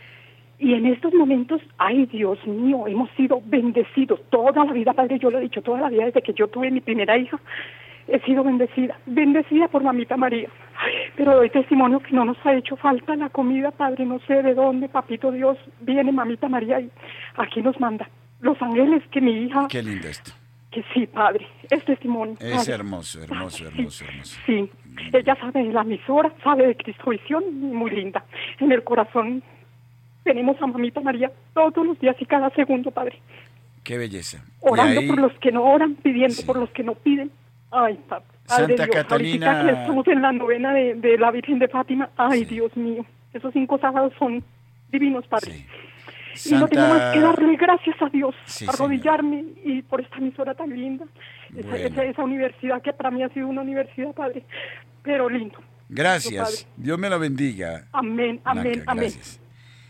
Y en estos momentos, ay Dios mío, hemos sido bendecidos toda la vida, padre, yo lo he dicho, toda la vida desde que yo tuve mi primera hija, he sido bendecida, bendecida por mamita María. Pero doy testimonio que no nos ha hecho falta la comida, padre, no sé de dónde, papito Dios, viene mamita María y aquí nos manda los ángeles que mi hija... Qué lindo esto. Que sí, padre, es testimonio. Es padre. hermoso, hermoso, hermoso, hermoso. Sí, ella sabe de la emisora, sabe de Cristovisión, muy linda. En el corazón tenemos a mamita María todos los días y cada segundo, padre. Qué belleza. Orando Y ahí, por los que no oran, pidiendo Sí. por los que no piden. Ay, padre. Santa Dios, Catalina- ahorita que estamos en la novena de, de la Virgen de Fátima. Ay, Sí. Dios mío, esos cinco sábados son divinos, padre. sí. Y no tengo más que Santa... darle gracias a Dios, Sí, arrodillarme y por esta emisora tan linda, esa, Bueno. esa, esa universidad que para mí ha sido una universidad, padre, pero lindo. Gracias. Padre. Dios me lo bendiga. Amén, amén, Blanca, amén. gracias.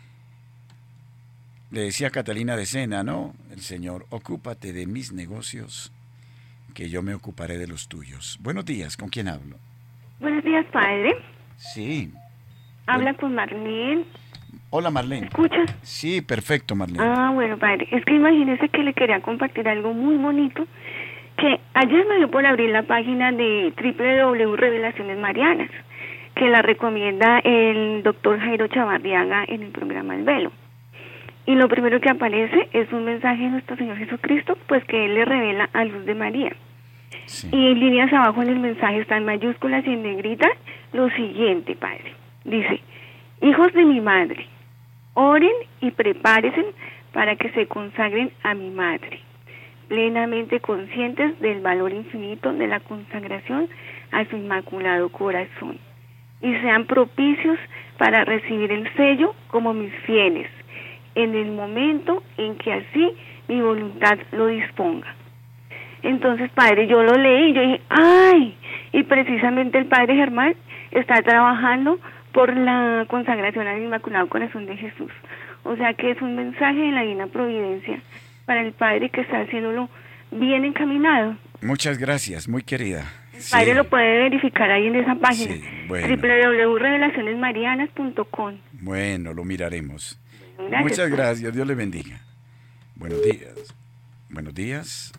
Le decía Catalina de Sena, ¿no? El Señor, ocúpate de mis negocios, que yo me ocuparé de los tuyos. Buenos días, ¿con quién hablo? Buenos días, padre. Sí. Habla con Marlene. Hola, Marlene. ¿Escuchas? Sí, perfecto, Marlene. Ah, bueno, padre. Es que imagínese que le quería compartir algo muy bonito, que ayer me dio por abrir la página de doble u doble u doble u punto Revelaciones Marianas, que la recomienda el doctor Jairo Chavarriaga en el programa El Velo. Y lo primero que aparece es un mensaje de nuestro Señor Jesucristo, pues que Él le revela a Luz de María. Sí. Y en líneas abajo en el mensaje está en mayúsculas y en negrita lo siguiente, padre. Dice, hijos de mi madre, oren y prepárense para que se consagren a mi madre, plenamente conscientes del valor infinito de la consagración a su inmaculado corazón, y sean propicios para recibir el sello como mis fieles, en el momento en que así mi voluntad lo disponga. Entonces, padre, yo lo leí y yo dije, ¡ay! Y precisamente el padre Germán está trabajando por la consagración al Inmaculado Corazón de Jesús. O sea que es un mensaje de la Divina Providencia para el padre que está haciéndolo bien encaminado. Muchas gracias, muy querida. El Sí. padre lo puede verificar ahí en esa página, Sí, bueno. doble u doble u doble u punto revelaciones marianas punto com. Bueno, lo miraremos. Gracias, Muchas padre. gracias, Dios le bendiga. Buenos días. Buenos días.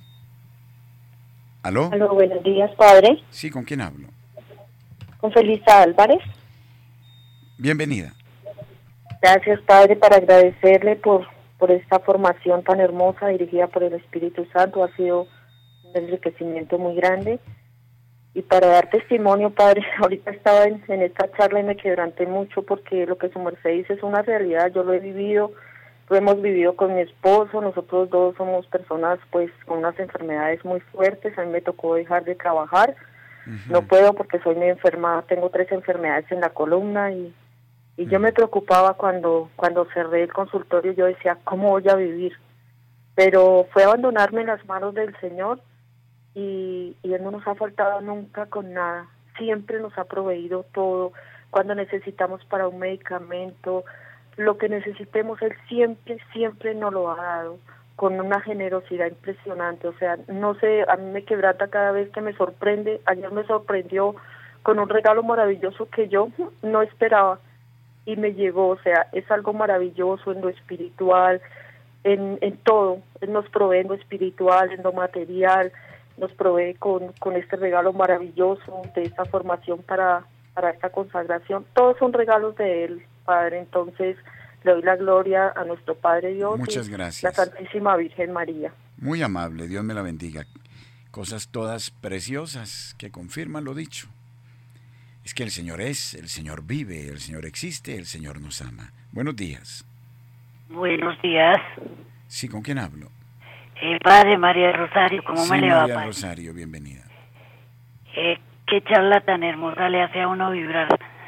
¿Aló? Aló, buenos días, padre. Sí, ¿con quién hablo? Con Felisa Álvarez. Bienvenida. Gracias, padre, para agradecerle por, por esta formación tan hermosa dirigida por el Espíritu Santo. Ha sido un enriquecimiento muy grande. Y para dar testimonio, padre, ahorita estaba en, en esta charla y me quebranté mucho porque lo que su merced dice es una realidad. Yo lo he vivido, lo hemos vivido con mi esposo. Nosotros dos somos personas pues con unas enfermedades muy fuertes. A mí me tocó dejar de trabajar. Ujú. No puedo porque soy muy enferma, tengo tres enfermedades en la columna y, y yo me preocupaba cuando cuando cerré el consultorio. Yo decía, ¿cómo voy a vivir? Pero fue abandonarme en las manos del Señor y, y Él no nos ha faltado nunca con nada. Siempre nos ha proveído todo. Cuando necesitamos para un medicamento, lo que necesitemos, Él siempre, siempre nos lo ha dado con una generosidad impresionante. O sea, no sé, a mí me quebranta cada vez que me sorprende. Ayer me sorprendió con un regalo maravilloso que yo no esperaba. y me llegó. O sea, es algo maravilloso en lo espiritual, en, en todo. Él nos provee en lo espiritual, en lo material, nos provee con, con este regalo maravilloso de esta formación para, para esta consagración. Todos son regalos de Él, Padre. Entonces, le doy la gloria a nuestro Padre Dios. Muchas y gracias. la Santísima Virgen María. Muy amable, Dios me la bendiga. Cosas todas preciosas que confirman lo dicho. Es que el Señor es, el Señor vive, el Señor existe, el Señor nos ama. Buenos días. Buenos días. Sí, ¿con quién hablo? Eh, padre María Rosario, ¿cómo sí, me le va, María padre? Rosario, bienvenida. Eh, qué charla tan hermosa le hace a uno vibrar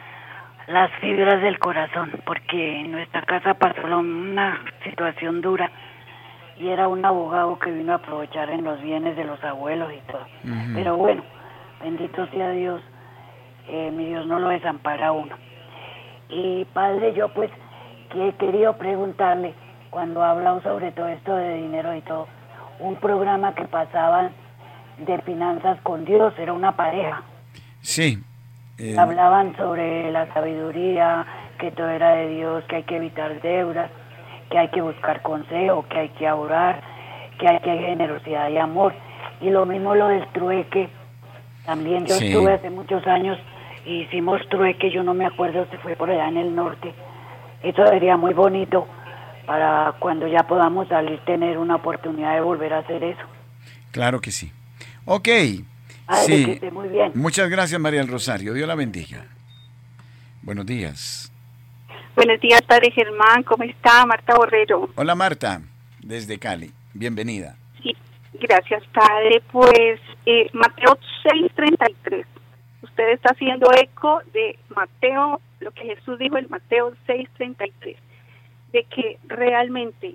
las fibras del corazón, porque en nuestra casa pasó una situación dura y era un abogado que vino a aprovechar en los bienes de los abuelos y todo. Uh-huh. Pero bueno, bendito sea Dios, eh, mi Dios no lo desampara a uno. Y padre, yo pues que he querido preguntarle, cuando hablan sobre todo esto de dinero y todo, un programa que pasaban de finanzas con Dios, era una pareja. Sí. Eh... Hablaban sobre la sabiduría, que todo era de Dios, que hay que evitar deudas, que hay que buscar consejo, que hay que orar, que hay que hay generosidad y amor. Y lo mismo lo del trueque. También yo sí. estuve hace muchos años, hicimos trueque, yo no me acuerdo si fue por allá en el norte. Eso sería muy bonito para cuando ya podamos salir, tener una oportunidad de volver a hacer eso. Claro que sí. Ok. Padre, sí. que esté muy bien. Muchas gracias, María del Rosario. Dios la bendiga. Buenos días. Buenos días, Padre Germán. ¿Cómo está? Marta Borrero. Hola, Marta, desde Cali. Bienvenida. Sí, gracias, Padre. Pues eh, Mateo seis treinta y tres. Usted está haciendo eco de Mateo, lo que Jesús dijo en Mateo seis treinta y tres, de que realmente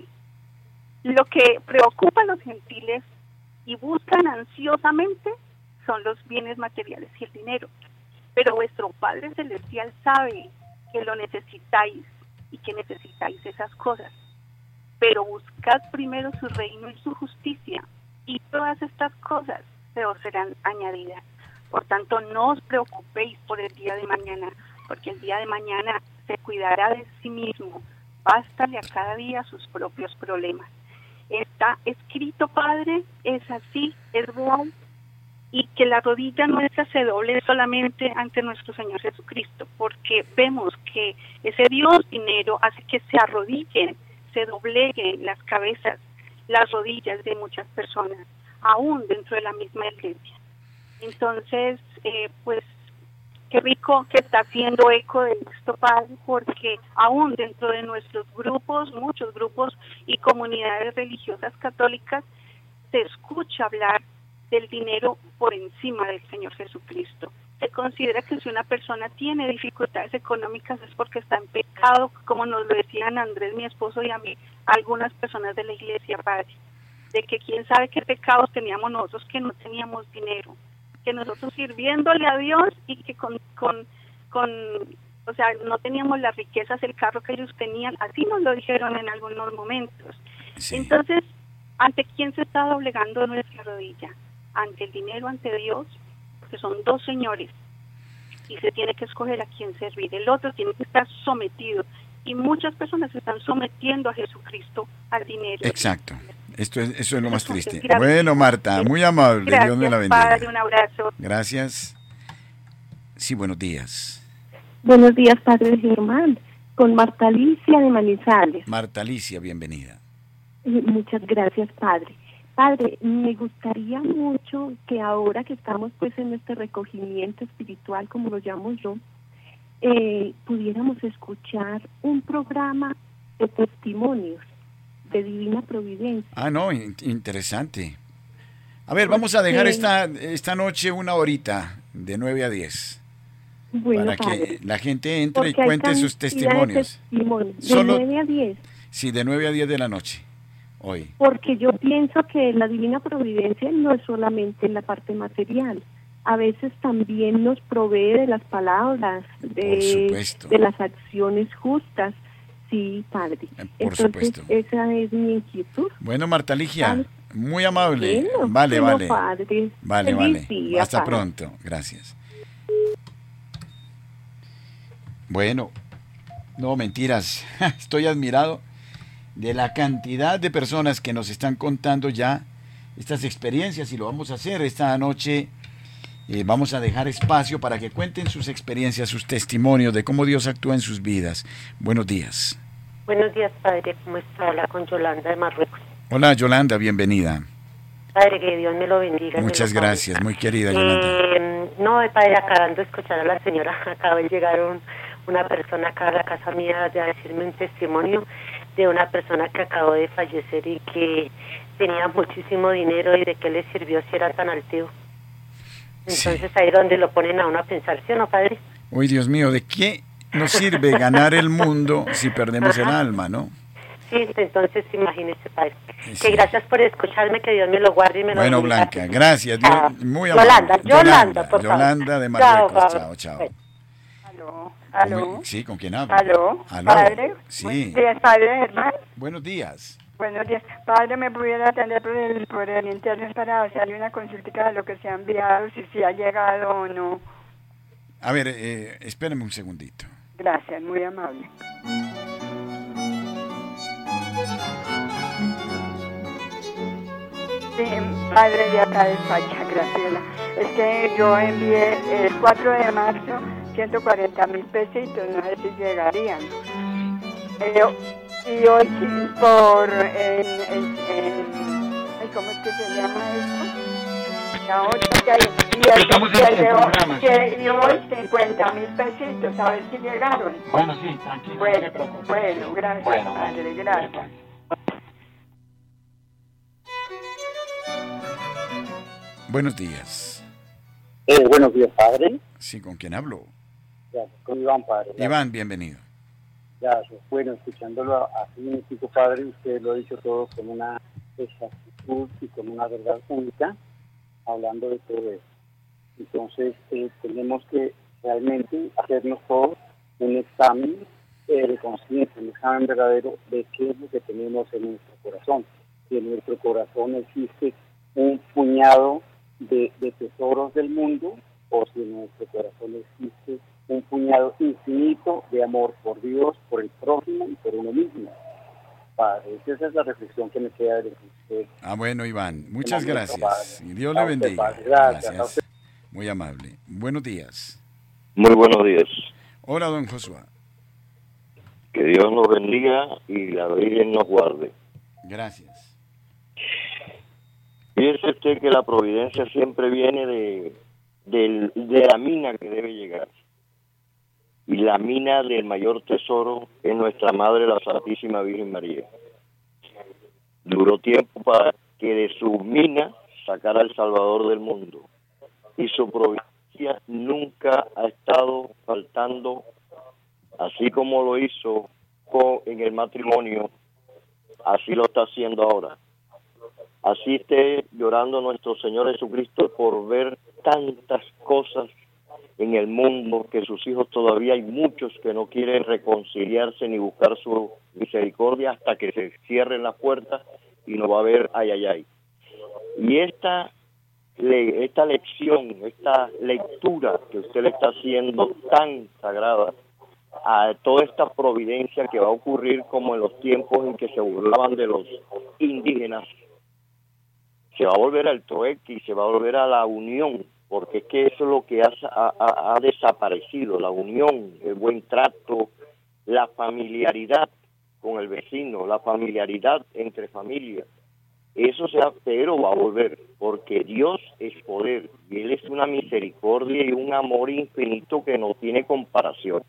lo que preocupa a los gentiles y buscan ansiosamente son los bienes materiales y el dinero. Pero vuestro Padre Celestial sabe que lo necesitáis y que necesitáis esas cosas. Pero buscad primero su reino y su justicia, y todas estas cosas se os serán añadidas. Por tanto, no os preocupéis por el día de mañana, porque el día de mañana se cuidará de sí mismo. Bástale a cada día sus propios problemas. Está escrito, Padre, es así, es real, y que la rodilla nuestra se doble solamente ante nuestro Señor Jesucristo, porque vemos que ese Dios dinero hace que se arrodillen, se dobleguen las cabezas, las rodillas de muchas personas, aún dentro de la misma iglesia. Entonces, eh, pues, qué rico que está haciendo eco de esto, Padre, porque aún dentro de nuestros grupos, muchos grupos y comunidades religiosas católicas, se escucha hablar del dinero por encima del Señor Jesucristo. Se considera que si una persona tiene dificultades económicas es porque está en pecado, como nos lo decían Andrés, mi esposo, y a mí, algunas personas de la iglesia, Padre, de que quién sabe qué pecados teníamos nosotros, que no teníamos dinero, que nosotros sirviéndole a Dios y que con, con, con, o sea, no teníamos las riquezas, el carro que ellos tenían, así nos lo dijeron en algunos momentos. Sí. Entonces, ¿ante quién se está doblegando nuestra rodilla? Ante el dinero, ante Dios, porque son dos señores y se tiene que escoger a quién servir. El otro tiene que estar sometido, y muchas personas se están sometiendo a Jesucristo, al dinero. Exacto. Esto es, eso es lo más triste. Gracias. Bueno, Marta, muy amable. Gracias, Dios me la bendiga. Padre, un abrazo. Gracias. Sí, buenos días. Buenos días, Padre Germán. Con Marta Alicia de Manizales. Marta Alicia, bienvenida. Muchas gracias, Padre. Padre, me gustaría mucho que ahora que estamos pues en este recogimiento espiritual, como lo llamo yo, eh, pudiéramos escuchar un programa de testimonios de Divina Providencia. Ah, no, in- interesante. A ver, vamos a dejar esta, esta noche una horita, de nueve a diez. Bueno, para padre, que la gente entre porque y cuente sus testimonios. De, testimonios. de Solo, nueve a diez. Sí, de nueve a diez de la noche, hoy. Porque yo pienso que la Divina Providencia no es solamente en la parte material. A veces también nos provee de las palabras, de, de las acciones justas. Sí, Padre. Por Entonces, supuesto. Esa es mi inquietud. Bueno, Marta Ligia, Padre. Muy amable. Bueno, vale, bueno, vale. Padre. Vale, Feliz vale. día, Hasta padre. pronto. Gracias. Bueno, No, mentiras. Estoy admirado de la cantidad de personas que nos están contando ya estas experiencias y lo vamos a hacer esta noche. Eh, vamos a dejar espacio para que cuenten sus experiencias, sus testimonios de cómo Dios actúa en sus vidas. Buenos días. Buenos días, padre. ¿Cómo está? Habla con Yolanda de Marruecos. Hola, Yolanda, bienvenida. Padre, que Dios me lo bendiga. Muchas lo gracias, muy querida Yolanda. Eh, no, padre, acabando de escuchar a la señora, acaba de llegar un, una persona acá a la casa mía a decirme un testimonio de una persona que acabó de fallecer y que tenía muchísimo dinero y de qué le sirvió si era tan altivo. Entonces sí. Ahí es donde lo ponen a uno a pensar, ¿sí o no, padre? Uy, Dios mío, ¿de qué nos sirve ganar el mundo si perdemos Ajá. el alma, no? Sí, entonces imagínese, padre. Sí. Que gracias por escucharme, que Dios me lo guarde y me lo Bueno, bendiga. Blanca, gracias. Dios, ah, muy amable. Yolanda, Yolanda, Yolanda, por Yolanda favor. de Marruecos, chao, chao. chao. Aló, aló. Sí, ¿con quién hablo? Aló, aló. padre. Sí. Buenos días, padre, Germán. Buenos días. Buenos días. Padre, ¿me pudiera atender por el, por el internet para hacerle una consulta de lo que se ha enviado, si sí ha llegado o no? A ver, eh, espérame un segundito. Gracias, muy amable. Sí, padre de acá de Pacha, Graciela. Es que yo envié el cuatro de marzo ciento cuarenta mil pesitos, no sé si llegarían. Eh, y hoy sí, por, en, en, en, ¿cómo es que se llama esto? La otra que hay, y el, Estamos y el, el de hoy, que, y hoy cincuenta mil pesitos, a ver si llegaron. Bueno, sí, tranquilo, bueno, no te preocupes. Bueno, gracias, bueno, padre, gracias. Buenos días. Eh, buenos días, padre. Sí, ¿con quién hablo? Ya, con Iván, padre. Iván, Iván bienvenido. Ya, bueno, escuchándolo así, mi chico padre, usted lo ha dicho todo con una exactitud y con una verdad única, hablando de todo eso. Entonces, eh, tenemos que realmente hacernos todos un examen eh, de conciencia, un examen verdadero de qué es lo que tenemos en nuestro corazón. Si en nuestro corazón existe un puñado de, de tesoros del mundo, o si en nuestro corazón existe un puñado infinito de amor por Dios, por el prójimo y por uno mismo. Padre, esa es la reflexión que me queda de usted. Ah, bueno, Iván, muchas gracias. Padre. Y Dios le bendiga. Usted, gracias. gracias. Muy amable. Buenos días. Muy buenos días. Hola, don Josué. Que Dios nos bendiga y la Virgen nos guarde. Gracias. Piense usted que la providencia siempre viene de, de, de la mina que debe llegar. Y la mina del mayor tesoro es nuestra Madre, la Santísima Virgen María. Duró tiempo para que de su mina sacara al Salvador del mundo. Y su providencia nunca ha estado faltando, así como lo hizo con, en el matrimonio, así lo está haciendo ahora. Así esté llorando nuestro Señor Jesucristo por ver tantas cosas en el mundo, que sus hijos todavía hay muchos que no quieren reconciliarse ni buscar su misericordia hasta que se cierren las puertas y no va a haber ay, ay, ay. Y esta, le, esta lección, esta lectura que usted le está haciendo tan sagrada a toda esta providencia que va a ocurrir como en los tiempos en que se burlaban de los indígenas, se va a volver al trueque y se va a volver a la unión, porque es que eso es lo que ha, ha, ha desaparecido, la unión, el buen trato, la familiaridad con el vecino, la familiaridad entre familias. Eso se ha, pero va a volver, porque Dios es poder y Él es una misericordia y un amor infinito que no tiene comparación.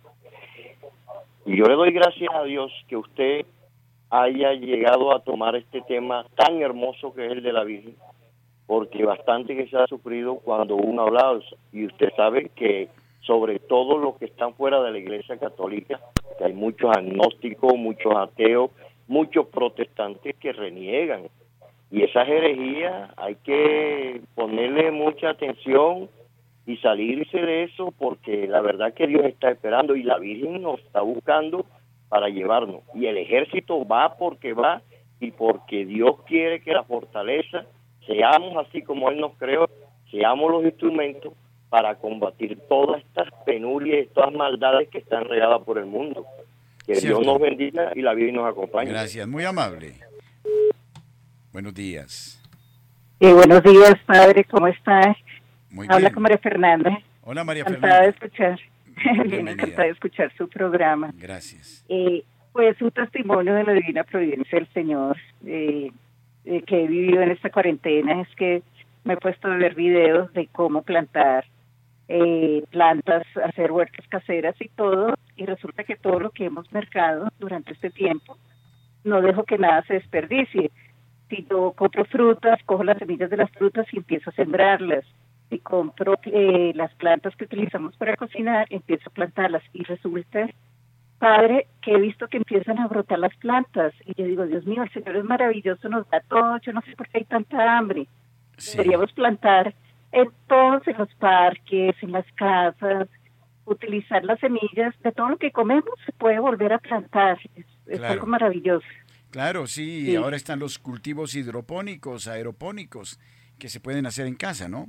Y yo le doy gracias a Dios que usted haya llegado a tomar este tema tan hermoso que es el de la Virgen, porque bastante que se ha sufrido cuando uno habla, y usted sabe que sobre todo los que están fuera de la Iglesia Católica, que hay muchos agnósticos, muchos ateos, muchos protestantes que reniegan, y esas herejías hay que ponerle mucha atención y salirse de eso, porque la verdad que Dios está esperando y la Virgen nos está buscando para llevarnos, y el ejército va porque va y porque Dios quiere que la fortaleza seamos así como Él nos creó, seamos los instrumentos para combatir todas estas penurias y todas maldades que están regadas por el mundo. Que Cierto. Dios nos bendiga y la Virgen nos acompañe. Gracias, muy amable. Buenos días. Eh, buenos días, padre, ¿cómo está? Muy Habla bien. con María Fernanda. Hola, María Encantada de Fernanda. escuchar. Bien, encantada de escuchar su programa. Gracias. Eh, pues un testimonio de la divina providencia del Señor eh, eh, que he vivido en esta cuarentena es que me he puesto a ver videos de cómo plantar eh, plantas, hacer huertas caseras y todo, y resulta que todo lo que hemos mercado durante este tiempo, no dejo que nada se desperdicie. Si yo compro frutas, cojo las semillas de las frutas y empiezo a sembrarlas. Si compro eh, las plantas que utilizamos para cocinar, empiezo a plantarlas y resulta, padre, que he visto que empiezan a brotar las plantas y yo digo, Dios mío, el Señor es maravilloso, nos da todo, yo no sé por qué hay tanta hambre. Sí. Deberíamos plantar en todos, en los parques, en las casas, utilizar las semillas de todo lo que comemos, se puede volver a plantar, es, es Claro. algo maravilloso. Claro, sí, Sí. ahora están los cultivos hidropónicos, aeropónicos, que se pueden hacer en casa, ¿no?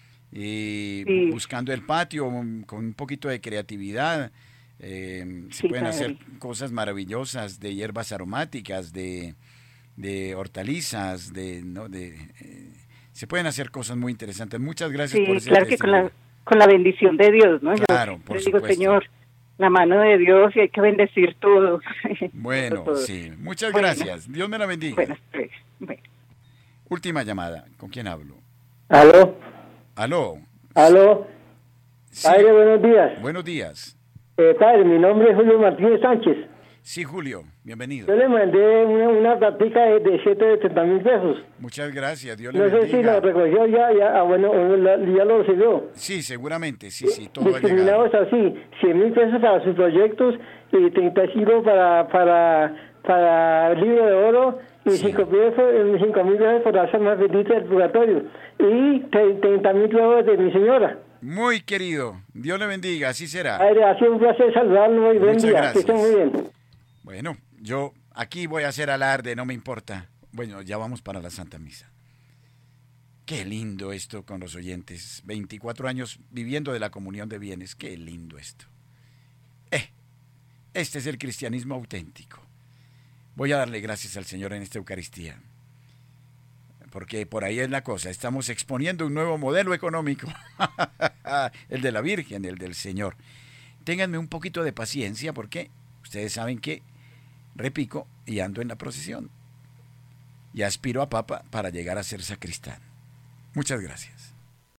Y Sí. buscando el patio um, con un poquito de creatividad, eh, se Sí, pueden padre. hacer cosas maravillosas de hierbas aromáticas, de, de hortalizas, de, ¿no? de eh, se pueden hacer cosas muy interesantes. Muchas gracias Sí, por ese claro que con la, testimonio. con la bendición de Dios, ¿no? Claro, Yo por le digo, supuesto. Señor, la mano de Dios y hay que bendecir todo. Bueno, Todo. sí, muchas Bueno. gracias. Dios me la bendiga. Buenas tardes. Bueno. Última llamada. ¿Con quién hablo? Aló, Aló. aló, Sí. padre, buenos días. Buenos días. Eh, padre, mi nombre es Julio Martínez Sánchez. Sí, Julio, bienvenido. Yo le mandé una, una platica de, de siete de treinta mil pesos. Muchas gracias, Dios le No sé si bendiga. lo recogió ya, ya, ah, bueno, o la- ya lo recibió. Sí, seguramente, sí, sí, todo ha llegado. Discriminados así, cien mil pesos para sus proyectos y treinta kilos para, para, para el libro de oro y cinco mil pesos por las almas benditas del purgatorio y treinta mil pesos de mi señora. Muy querido, Dios le bendiga, así será. Padre, ha sido un placer saludarlo y buen Muchas día, que gracias. estén muy bien. Bueno, yo aquí voy a hacer alarde, no me importa. Bueno, ya vamos para la Santa Misa. Qué lindo esto con los oyentes. veinticuatro años viviendo de la comunión de bienes. Qué lindo esto. Eh, este es el cristianismo auténtico. Voy a darle gracias al Señor en esta Eucaristía. Porque por ahí es la cosa. Estamos exponiendo un nuevo modelo económico. El de la Virgen, el del Señor. Ténganme un poquito de paciencia porque ustedes saben que repico y ando en la procesión. Y aspiro a papa para llegar a ser sacristán. Muchas gracias.